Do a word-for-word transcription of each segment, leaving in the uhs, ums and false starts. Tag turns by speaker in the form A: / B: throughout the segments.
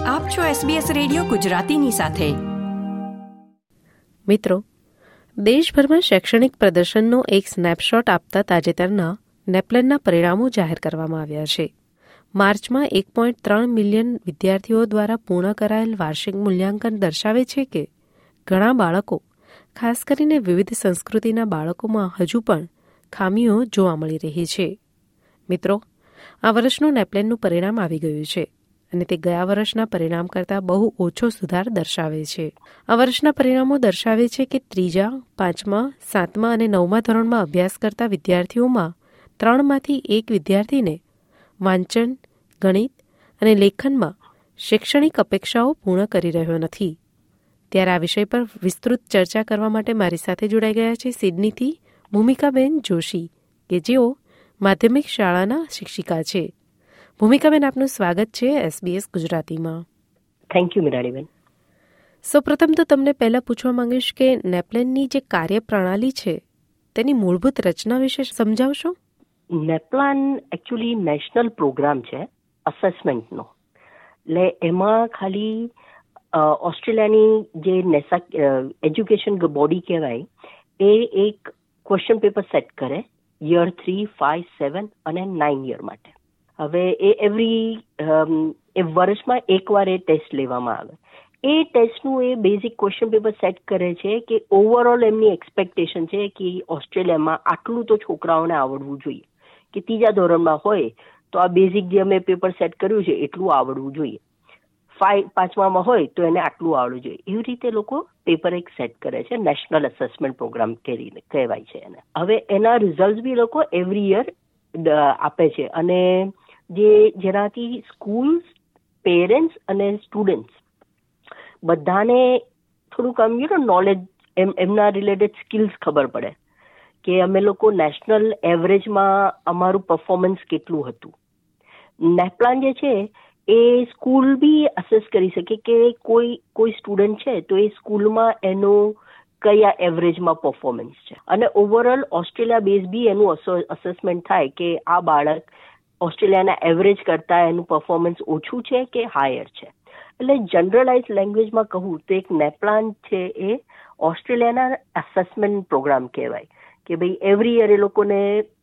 A: આપ છો SBS radio ગુજરાતીની સાથે.
B: મિત્રો, દેશભરમાં શૈક્ષણિક પ્રદર્શનનો એક સ્નેપશોટ આપતા તાજેતરના નેપલનના પરિણામો જાહેર કરવામાં આવ્યા છે. માર્ચમાં એક પોઈન્ટ ત્રણ મિલિયન વિદ્યાર્થીઓ દ્વારા પૂર્ણ કરાયેલ વાર્ષિક મૂલ્યાંકન દર્શાવે છે કે ઘણા બાળકો, ખાસ કરીને વિવિધ સંસ્કૃતિના બાળકોમાં હજુ પણ ખામીઓ જોવા મળી રહી છે. મિત્રો, આ વર્ષનું નેપલેનનું પરિણામ આવી ગયું છે અને તે ગયા વર્ષના પરિણામ કરતાં બહુ ઓછો સુધાર દર્શાવે છે. આ વર્ષના પરિણામો દર્શાવે છે કે ત્રીજા, પાંચમા, સાતમા અને નવમા ધોરણમાં અભ્યાસ કરતા વિદ્યાર્થીઓમાં ત્રણમાંથી એક વિદ્યાર્થીને વાંચન, ગણિત અને લેખનમાં શૈક્ષણિક અપેક્ષાઓ પૂર્ણ કરી રહ્યો નથી. ત્યારે આ વિષય પર વિસ્તૃત ચર્ચા કરવા માટે મારી સાથે જોડાઈ ગયા છે સિડનીથી ભૂમિકાબેન જોશી, કે જેઓ માધ્યમિક શાળાના શિક્ષિકા છે. ભૂમિકાબેન, આપનું સ્વાગત છે એસબીએસ ગુજરાતીમાં.
C: થેન્ક યુ મિરાડીબેન.
B: સૌપ્રથમ તો તમને પહેલા પૂછવા માંગીશ કે નેપલેનની જે કાર્યપ્રણાલી છે તેની મૂળભૂત રચના વિશે સમજાવશો?
C: નેપલાન એકચ્યુઅલી નેશનલ પ્રોગ્રામ છે અસેસમેન્ટનો. એટલે એમાં ખાલી ઓસ્ટ્રેલિયાની જે નેસા એજ્યુકેશન બોડી કહેવાય એ એક ક્વેશ્ચન પેપર સેટ કરે યર થ્રી, ફાઇવ, સેવન અને નાઇન યર માટે. હવે એ એવરી એ વર્ષમાં એકવાર એ ટેસ્ટ લેવામાં આવે. એ ટેસ્ટનું એ બેઝિક ક્વેશ્ચન પેપર સેટ કરે છે કે ઓવરઓલ એમની એક્સપેક્ટેશન છે કે ઓસ્ટ્રેલિયામાં આટલું તો છોકરાઓને આવડવું જોઈએ, કે ત્રીજા ધોરણમાં હોય તો આ બેઝિક જે અમે પેપર સેટ કર્યું છે એટલું આવડવું જોઈએ, ફાઈવ પાંચમામાં હોય તો એને આટલું આવડવું જોઈએ. એવી રીતે લોકો પેપર એક સેટ કરે છે. નેશનલ અસેસમેન્ટ પ્રોગ્રામ કરીને કહેવાય છે એને. હવે એના રિઝલ્ટ બી લોકો એવરી યર આપે છે અને જે જેનાથી સ્કૂલ્સ, પેરેન્ટ્સ અને સ્ટુડન્ટ્સ બધાને થોડુંક આમ યુ નો નોલેજ એમ એમના રિલેટેડ સ્કિલ્સ ખબર પડે કે અમે લોકો નેશનલ એવરેજમાં અમારું પરફોર્મન્સ કેટલું હતું. નેપલાન જે છે એ સ્કૂલ બી અસેસ કરી શકે કે કોઈ કોઈ સ્ટુડન્ટ છે તો એ સ્કૂલમાં એનું કયા એવરેજમાં પરફોર્મન્સ છે, અને ઓવરઓલ ઓસ્ટ્રેલિયા બેઝ બી એનું અસેસમેન્ટ થાય કે આ બાળક ઓસ્ટ્રેલિયાના એવરેજ કરતાં એનું પરફોર્મન્સ ઓછું છે કે હાયર છે. એટલે જનરલાઇઝ લેંગ્વેજમાં કહું તો એક નેપલાન છે એ ઓસ્ટ્રેલિયાના અસેસમેન્ટ પ્રોગ્રામ કહેવાય કે ભાઈ એવરી યર એ લોકોને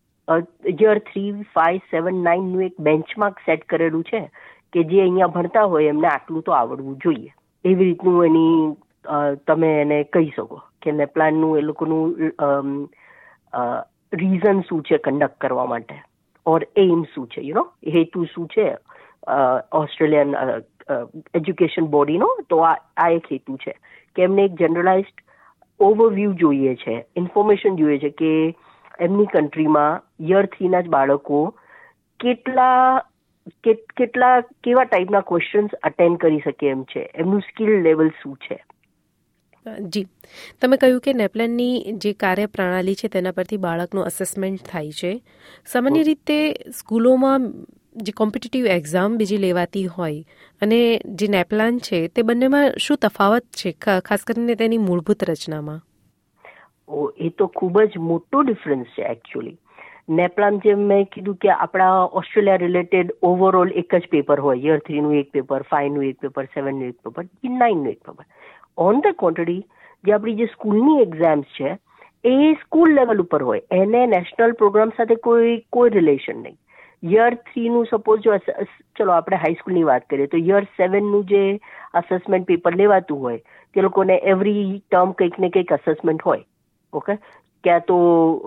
C: યર થ્રી, ફાઇવ, સેવન, નાઇનનું એક બેન્ચમાર્ક સેટ કરેલું છે કે જે અહીંયા ભણતા હોય એમને આટલું તો આવડવું જોઈએ. એવી રીતનું એની તમે એને કહી શકો કે નેપલાનનું એ લોકોનું રીઝન શું છે કન્ડક્ટ કરવા માટે, ઓર એમ શું છે, યુ નો હેતુ શું છે ઓસ્ટ્રેલિયન એજ્યુકેશન બોડીનો. તો આ આ એક હેતુ છે કે એમને એક જનરલાઇઝડ ઓવરવ્યૂ જોઈએ છે, ઇન્ફોર્મેશન જોઈએ છે કે એમની કન્ટ્રીમાં યર થ્રીના જ બાળકો કેટલા કેટલા કેવા ટાઈપના ક્વેશ્ચન્સ અટેન્ડ કરી શકે એમ છે, એમનું સ્કિલ લેવલ શું છે.
B: જી, તમે કહ્યું કે નેપલાનની જે કાર્યપ્રણાલી છે તેના પરથી બાળકનું અસેસમેન્ટ થાય છે. સામાન્ય રીતે સ્કૂલોમાં જે કોમ્પિટિટિવ એક્ઝામ બીજી લેવાતી હોય અને જે નેપલાન છે તે બંનેમાં શું તફાવત છે, ખાસ કરીને તેની મૂળભૂત રચનામાં?
C: ઓ એ તો ખૂબ જ મોટો ડિફરન્સ છે એકચ્યુઅલી. નેપલાન જેમ મેં કીધું કે આપણા ઓસ્ટ્રેલિયા રિલેટેડ ઓવરઓલ એક જ પેપર હોય, યર થ્રીનું એક પેપર, ફાઇવનું એક પેપર, સેવનનું એક પેપર, નાઇનનું એક પેપર. ઓન ધ કોન્ટ્રરી જે આપણી જે સ્કૂલની એક્ઝામ્સ છે એ સ્કૂલ લેવલ ઉપર હોય, એને નેશનલ પ્રોગ્રામ સાથે કોઈ કોઈ રિલેશન નહીં. યર થ્રીનું સપોઝ જો ચલો આપણે હાઈસ્કૂલની વાત કરીએ તો યર સેવનનું જે અસેસમેન્ટ પેપર લેવાતું હોય તે લોકોને એવરી ટર્મ કંઈક ને કંઈક અસેસમેન્ટ હોય. ઓકે, ક્યાં તો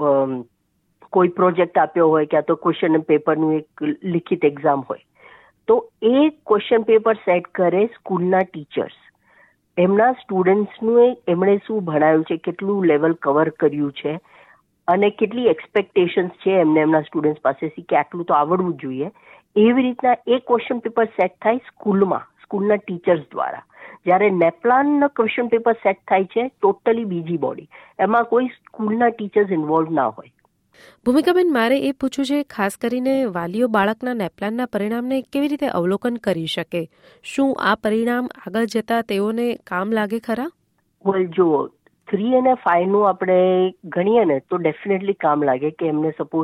C: કોઈ પ્રોજેક્ટ આપ્યો હોય, ક્યાં તો ક્વેશ્ચન પેપરનું એક લિખિત એક્ઝામ હોય. તો એ ક્વેશ્ચન પેપર સેટ કરે સ્કૂલના ટીચર્સ. એમના સ્ટુડન્ટ્સનું એમણે શું ભણાવ્યું છે, કેટલું લેવલ કવર કર્યું છે અને કેટલી એક્સપેક્ટેશન્સ છે એમને એમના સ્ટુડન્ટ્સ પાસેથી કે આટલું તો આવડવું જ જોઈએ. એવી રીતના એ ક્વેશ્ચન પેપર સેટ થાય સ્કૂલમાં, સ્કૂલના ટીચર્સ દ્વારા. જ્યારે નેપલાનના ક્વેશ્ચન પેપર સેટ થાય છે ટોટલી બીજી બોડી, એમાં કોઈ સ્કૂલના ટીચર્સ ઇન્વોલ્વ ના હોય.
B: ભૂમિકાબેન, મારે એ પૂછવું છે, ખાસ કરીને વાલીઓ બાળકના નેપલાનના પરિણામને કેવી રીતે અવલોકન કરી શકે? શું આ પરિણામ આગળ જતા તેઓને કામ લાગે ખરા?
C: વેલ, જો થ્રી અને ફાઈવનું આપણે ગણીએ ને તો ડેફિનેટલી કામ લાગે કે એમને સપોઝ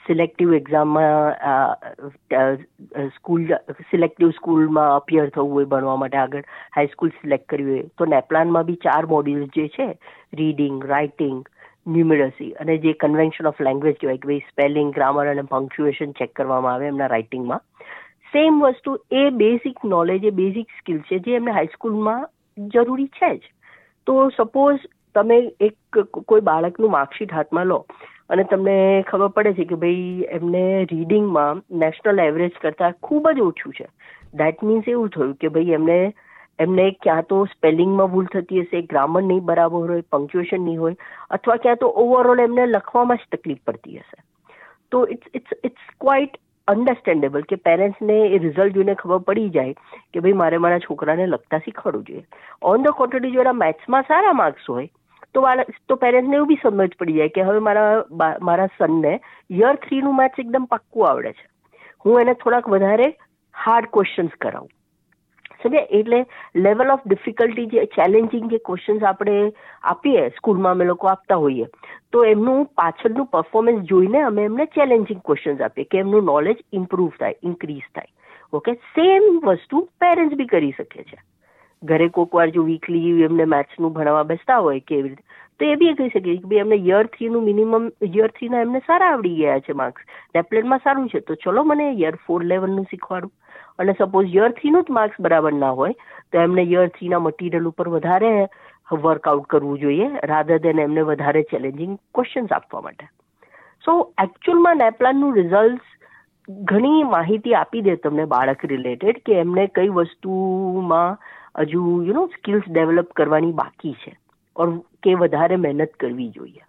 C: સિલેક્ટિવ એક્ઝામમાં સ્કૂલ સિલેક્ટિવ સ્કૂલમાં અપિયર થવું હોય ભણવા માટે, આગળ હાઈસ્કૂલ સિલેક્ટ કરવી હોય તો નેપ્લાનમાં બી ચાર મોડ્યુલ્સ જે છે, રીડિંગ, રાઇટિંગ, ન્યુમેરસી અને જે કન્વેન્શન ઓફ લેંગ્વેજ કહેવાય કે ભાઈ સ્પેલિંગ, ગ્રામર અને પંક્ચ્યુએશન ચેક કરવામાં આવે એમના રાઇટિંગમાં. સેમ વસ્તુ એ બેઝિક નોલેજ, એ બેઝિક સ્કિલ છે જે એમને હાઈસ્કૂલમાં જરૂરી છે જ. તો સપોઝ તમે એક કોઈ બાળકનું માર્કશીટ હાથમાં લો અને તમને ખબર પડે છે કે ભાઈ એમને રીડિંગમાં નેશનલ એવરેજ કરતાં ખૂબ જ ઓછું છે. દેટ મીન્સ એવું થયું કે ભાઈ એમને એમને ક્યાં તો સ્પેલિંગમાં ભૂલ થતી હશે, ગ્રામર નહીં બરાબર હોય, પંક્ચ્યુએશન નહીં હોય, અથવા ક્યાં તો ઓવરઓલ એમને લખવામાં જ તકલીફ પડતી હશે. તો it's it's it's quite understandable કે પેરેન્ટ્સને એ રિઝલ્ટ જોઈને ખબર પડી જાય કે ભાઈ મારે મારા છોકરાને લખતા શીખવાડવું જોઈએ. ઓન ધ કોન્ટ્રારી જો એના મેથ્સમાં સારા માર્ક્સ હોય તો તો પેરેન્ટ્સને એવું બી સમજ પડી જાય કે હવે મારા મારા સનને યર થ્રીનું મેથ્સ એકદમ પાક્કું આવડે છે, હું એને થોડાક વધારે હાર્ડ ક્વેશ્ચન્સ કરાવું. સમજ્યા? એટલે લેવલ ઓફ ડિફિકલ્ટી, જે ચેલેન્જિંગ જે ક્વેશ્ચન્સ આપણે આપીએ સ્કૂલમાં અમે લોકો આપતા હોઈએ તો એમનું પાછળનું પરફોર્મન્સ જોઈને અમે એમને ચેલેન્જિંગ ક્વેશ્ચન્સ આપીએ કે એમનું નોલેજ ઇમ્પ્રૂવ થાય, ઇન્ક્રીઝ થાય. ઓકે, સેમ વસ્તુ પેરેન્ટ્સ બી કરી શકે છે. ઘરે કોઈક વાર જો વીકલી એમને મેથ્સનું ભણાવવા બેસતા હોય કે એવી રીતે, તો એ બી કહી શકે કે ભાઈ એમને યર થ્રીનું મિનિમમ યર થ્રીના એમને સારા આવડી ગયા છે માર્ક્સ, નેપલેનમાં સારું છે, તો ચલો મને યર ફોર લેવલનું શીખવાડું. અને સપોઝ યર થ્રીનું જ માર્ક્સ બરાબર ના હોય તો એમને યર થ્રીના મટીરિયલ ઉપર વધારે વર્કઆઉટ કરવું જોઈએ રાધર દેન એમને વધારે ચેલેન્જિંગ ક્વેશ્ચન્સ આપવા માટે. સો એકચ્યુઅલમાં નેપલાનનું રિઝલ્ટ ઘણી માહિતી આપી દે તમને બાળક રિલેટેડ કે એમને કઈ વસ્તુમાં હજુ યુ નો સ્કિલ્સ ડેવલપ કરવાની બાકી છે ઓર કે વધારે મહેનત કરવી જોઈએ.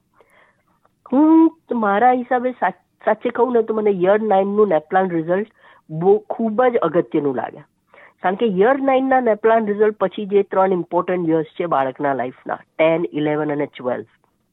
C: હું મારા હિસાબે સાચે કહું ને તો મને યર નાઇનનું નેપલાન રિઝલ્ટ બહુ ખૂબ જ અગત્યનું લાગે, કારણ કે યર નાઇનના નેપલાન રિઝલ્ટ પછી જે ત્રણ ઇમ્પોર્ટન્ટ યર્સ છે બાળકના લાઈફના, ટેન, ઇલેવન અને ટ્વેલ્વ,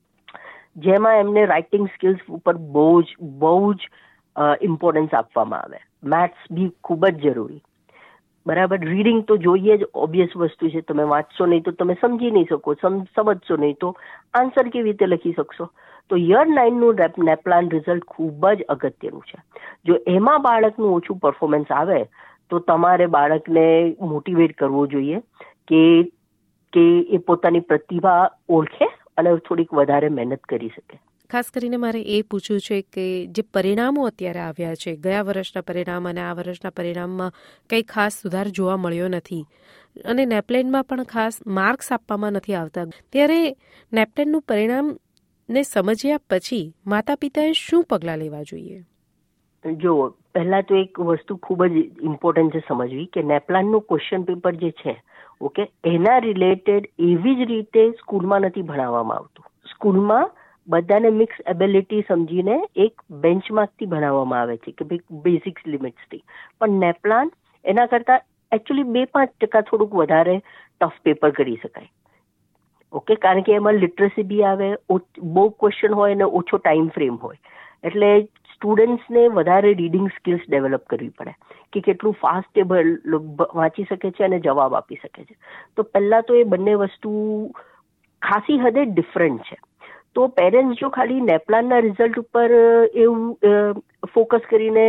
C: જેમાં એમને રાઇટિંગ સ્કિલ્સ ઉપર બહુ જ બહુ જ ઇમ્પોર્ટન્સ આપવામાં આવે. મેથ્સ બી ખૂબ જ જરૂરી, બરાબર. રીડિંગ તો જોઈએ જ, ઓબ્વિયસ વસ્તુ છે. તમે વાંચશો નહીં તો તમે સમજી નહીં શકો, સમજશો નહીં તો આન્સર કેવી રીતે લખી શકશો. તો યર નાઇનનું નેપલાન રિઝલ્ટ ખૂબ જ અગત્યનું છે. જો એમાં બાળકનું ઓછું પરફોર્મન્સ આવે તો તમારે બાળકને મોટિવેટ કરવો જોઈએ કે કે એ પોતાની પ્રતિભા ઓળખે અને થોડીક વધારે મહેનત કરી શકે.
B: ખાસ કરીને મારે એ પૂછવું છે કે જે પરિણામો અત્યારે આવ્યા છે, ગયા વર્ષના પરિણામ અને આ વર્ષના પરિણામમાં કંઈ ખાસ સુધાર જોવા મળ્યો નથી અને નેપલેનમાં પણ ખાસ માર્ક્સ આપવામાં નથી આવતા, ત્યારે નેપલેનનું પરિણામને સમજ્યા પછી માતા પિતાએ શું પગલાં લેવા જોઈએ?
C: જો પહેલા તો એક વસ્તુ ખૂબ જ ઇમ્પોર્ટન્ટ છે સમજવી કે નેપલાનનું ક્વેશ્ચન પેપર જે છે, ઓકે, એના રિલેટેડ એવી જ રીતે સ્કૂલમાં નથી ભણાવવામાં આવતું. સ્કૂલમાં બધાને મિક્સ એબિલિટી સમજીને એક બેન્ચમાર્કથી ભણાવવામાં આવે છે કે ભાઈ બેઝિક્સ લિમિટ્સથી, પણ નેપલાન એના કરતાં એકચ્યુઅલી બે પાંચ ટકા થોડુંક વધારે ટફ પેપર કરી શકાય. ઓકે, કારણ કે એમાં લિટરસી બી આવે, બહુ ક્વેશ્ચન હોય અને ઓછો ટાઈમ ફ્રેમ હોય, એટલે સ્ટુડન્ટ્સને વધારે રીડિંગ સ્કિલ્સ ડેવલપ કરવી પડે કે કેટલું ફાસ્ટ એ વાંચી શકે છે અને જવાબ આપી શકે છે. તો પહેલાં તો એ બંને વસ્તુ ખાસી હદે ડિફરન્ટ છે. તો પેરેન્ટ્સ જો ખાલી નેપલાનના રિઝલ્ટ ઉપર એવું ફોકસ કરીને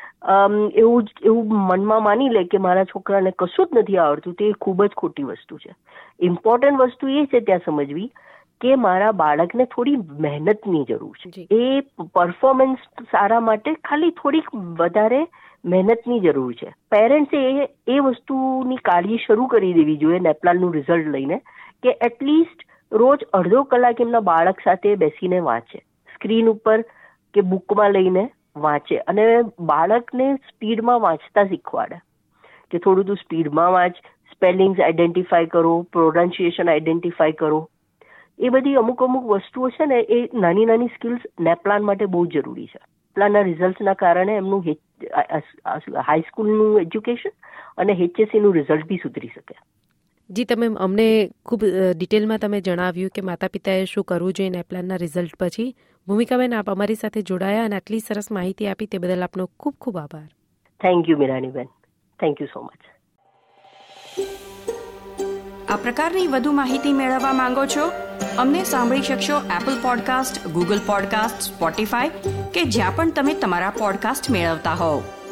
C: એવું જ એવું મનમાં માની લે કે મારા છોકરાને કશું જ નથી આવડતું, તે ખૂબ જ ખોટી વસ્તુ છે. ઇમ્પોર્ટન્ટ વસ્તુ એ છે ત્યાં સમજવી કે મારા બાળકને થોડી મહેનતની જરૂર છે. એ પરફોર્મન્સ સારા માટે ખાલી થોડીક વધારે મહેનતની જરૂર છે. પેરેન્ટ્સે એ એ વસ્તુની કાળજી શરૂ કરી દેવી જોઈએ નેપલાનનું રિઝલ્ટ લઈને કે એટલીસ્ટ રોજ અડધો કલાક એમના બાળક સાથે બેસીને વાંચે, સ્ક્રીન ઉપર કે બુકમાં લઈને વાંચે અને બાળકને સ્પીડમાં વાંચતા શીખવાડે કે થોડું તું સ્પીડમાં વાંચ, સ્પેલિંગ્સ આઈડેન્ટિફાય કરો, પ્રોનાઉન્સિએશન આઈડેન્ટિફાય કરો. એ બધી અમુક અમુક વસ્તુઓ છે ને, એ નાની નાની સ્કિલ્સ નેપલાન માટે બહુ જરૂરી છે. નેપલાનના રિઝલ્ટના કારણે એમનું હાઈસ્કૂલનું એજ્યુકેશન અને એચએસસીનું રિઝલ્ટ બી સુધરી શકે.
B: જી, તમે અમને ખૂબ ડિટેલમાં તમે જણાવ્યું કે માતા પિતાએ શું કરવું જોઈએ નેપલાનના રિઝલ્ટ પછી. ભૂમિકાબેન, આપ અમારી સાથે જોડાયા અને આટલી સરસ માહિતી આપી તે બદલ આપનો ખૂબ ખૂબ આભાર.
C: થેન્ક યુ મિરાનીબેન, થેન્ક યુ સો મચ.
A: આ પ્રકારની વધુ માહિતી મેળવવા માંગો છો? અમને સાંભળી શકશો Apple podcast, Google podcast, Spotify કે જ્યાં પણ તમે તમારા પોડકાસ્ટ મેળવતા હોવ.